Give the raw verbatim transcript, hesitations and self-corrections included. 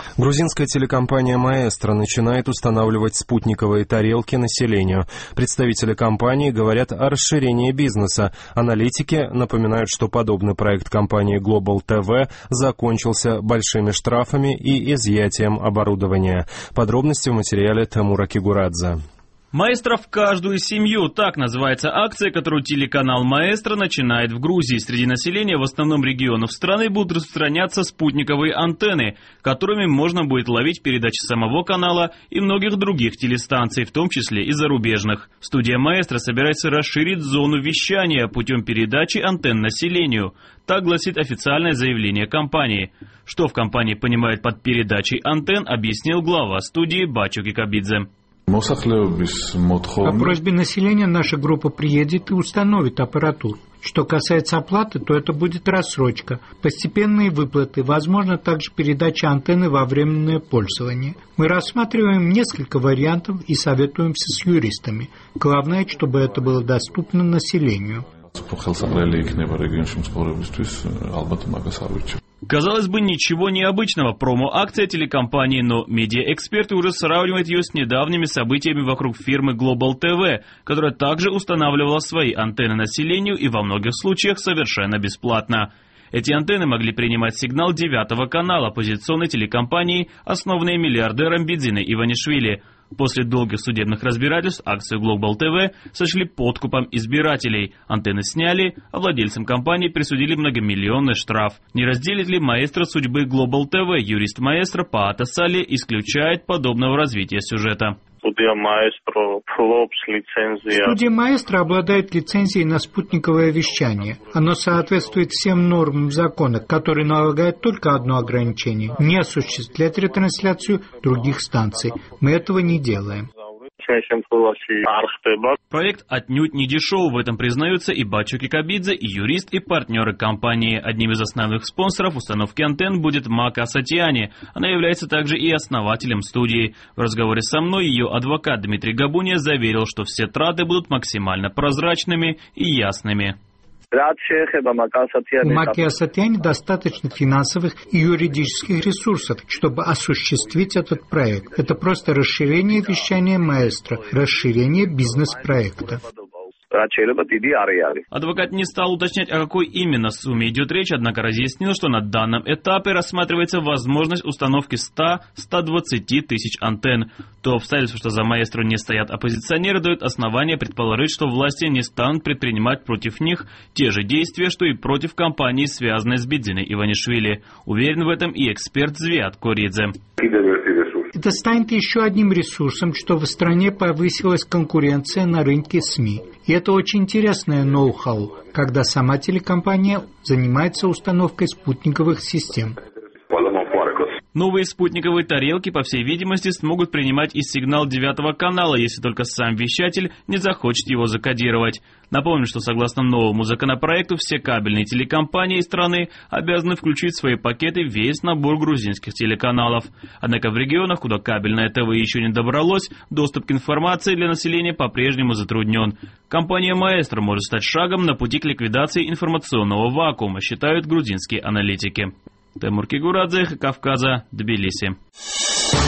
Грузинская телекомпания «Маэстро» начинает устанавливать спутниковые тарелки населению. Представители компании говорят о расширении бизнеса. Аналитики напоминают, что подобный проект компании Global ти ви закончился большими штрафами и изъятием оборудования. Подробности в материале Тамура Кигурадзе. «Маэстро в каждую семью» — так называется акция, которую телеканал «Маэстро» начинает в Грузии. Среди населения в основном регионов страны будут распространяться спутниковые антенны, которыми можно будет ловить передачи самого канала и многих других телестанций, в том числе и зарубежных. Студия «Маэстро» собирается расширить зону вещания путем передачи антенн населению. Так гласит официальное заявление компании. Что в компании понимают под передачей антенн, объяснил глава студии Бачо Кикабидзе. По просьбе населения наша группа приедет и установит аппаратуру. Что касается оплаты, то это будет рассрочка, постепенные выплаты, возможно также передача антенны во временное пользование. Мы рассматриваем несколько вариантов и советуемся с юристами. Главное, чтобы это было доступно населению. Казалось бы, ничего необычного, промо-акция телекомпании, но медиаэксперты уже сравнивают ее с недавними событиями вокруг фирмы Global ти ви, которая также устанавливала свои антенны населению и во многих случаях совершенно бесплатно. Эти антенны могли принимать сигнал девятого канала оппозиционной телекомпании, основанной миллиардером Бидзиной Иванишвили. После долгих судебных разбирательств акцию Global ти ви сочли подкупом избирателей. Антенны сняли, а владельцам компании присудили многомиллионный штраф. Не разделит ли «Маэстро» судьбы Global ти ви? Юрист «Маэстро» Паата Сали исключает подобного развития сюжета. Студия «Маэстро» Студия «Маэстро» обладает лицензией на спутниковое вещание. Оно соответствует всем нормам закона, который налагает только одно ограничение – не осуществлять ретрансляцию других станций. Мы этого не делаем. Проект отнюдь не дешев, в этом признаются и Бачо Кикабидзе, и юрист, и партнеры компании. Одним из основных спонсоров установки антенн будет Мака Сатьяни. Она является также и основателем студии. В разговоре со мной ее адвокат Дмитрий Габуния заверил, что все траты будут максимально прозрачными и ясными. У Маки Асатьяни достаточно финансовых и юридических ресурсов, чтобы осуществить этот проект. Это просто расширение вещания «Маэстро», расширение бизнес-проекта. Адвокат не стал уточнять, о какой именно сумме идет речь, однако разъяснил, что на данном этапе рассматривается возможность установки ста — ста двадцати тысяч антенн. То обстоятельство, что за «Маэстро» не стоят оппозиционеры, дает основание предположить, что власти не станут предпринимать против них те же действия, что и против компании, связанной с Бидзиной Иванишвили. Уверен в этом и эксперт Звиат Коридзе. Это станет еще одним ресурсом, что в стране повысилась конкуренция на рынке СМИ. И это очень интересное ноу-хау, когда сама телекомпания занимается установкой спутниковых систем. Новые спутниковые тарелки, по всей видимости, смогут принимать и сигнал девятого канала, если только сам вещатель не захочет его закодировать. Напомню, что согласно новому законопроекту все кабельные телекомпании страны обязаны включить в свои пакеты весь набор грузинских телеканалов. Однако в регионах, куда кабельное ТВ еще не добралось, доступ к информации для населения по-прежнему затруднен. Компания «Маэстро» может стать шагом на пути к ликвидации информационного вакуума, считают грузинские аналитики. Тамур Кигурадзе, Кавказа, Тбилиси.